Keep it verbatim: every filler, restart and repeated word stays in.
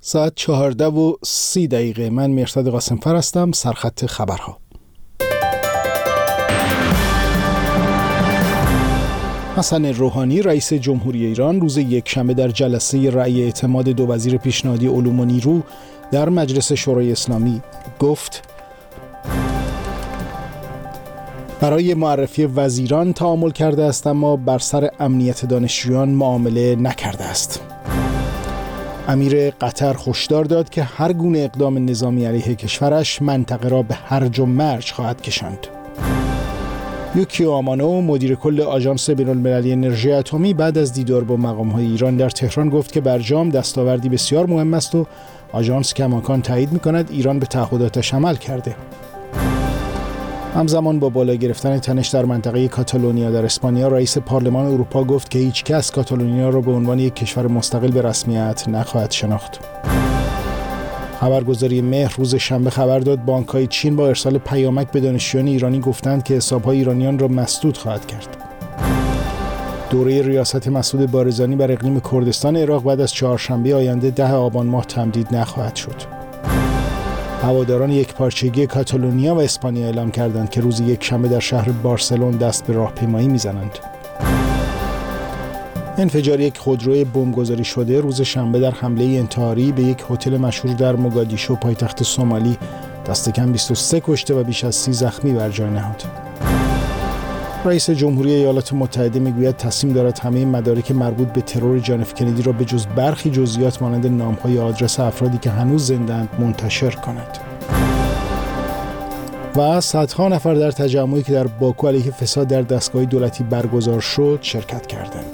ساعت چهارده و سی دقیقه. من مرتضی قاسمفر هستم. سرخط خبرها. حسن روحانی رئیس جمهوری ایران روز یکشنبه در جلسه رأی اعتماد دو وزیر پیشنهادی علوم و نیرو در مجلس شورای اسلامی گفت برای معرفی وزیران تعامل کرده است، اما بر سر امنیت دانشجویان معامله نکرده است. امیر قطر هشدار داد که هر گونه اقدام نظامی علیه کشورش منطقه را به هرج و مرج خواهد کشاند. یوکیو آمانو مدیر کل آژانس بین‌المللی انرژی اتمی بعد از دیدار با مقام‌های ایران در تهران گفت که برجام دستاوردی بسیار مهم است و آژانس کماکان تایید می‌کند ایران به تعهداتش عمل کرده. همزمان با بالا گرفتن تنش در منطقه کاتالونیا در اسپانیا، رئیس پارلمان اروپا گفت که هیچ کس کاتالونیا را به عنوان یک کشور مستقل به رسمیت نخواهد شناخت. خبرگزاری مهر روز شنبه خبر داد بانک‌های چین با ارسال پیامک به دانشجویان ایرانی گفتند که حساب‌های ایرانیان را مسدود خواهد کرد. دوره ریاست مسعود بارزانی بر اقلیم کردستان عراق بعد از چهارشنبه آینده ده آبان ماه تمدید نخواهد شد. هواداران یکپارچگی کاتالونیا و اسپانیا اعلام کردند که روز یکشنبه در شهر بارسلون دست به راهپیمایی می‌زنند. انفجار یک خودروی بمبگذاری شده روز شنبه در حمله انتحاری به یک هتل مشهور در موگادیشو پایتخت سومالی دست کم بیست و سه کشته و بیش از سی زخمی بر جای نهاد. رئیس جمهوری ایالات متحده میگوید تصمیم دارد همه مدارک مربوط به ترور جان اف کندی را به جز برخی جزئیات مانند نام‌های آدرس افرادی که هنوز زنده‌اند منتشر کند. و صدها نفر در تجمعی که در باکو علیه فساد در دستگاه دولتی برگزار شد شرکت کردند.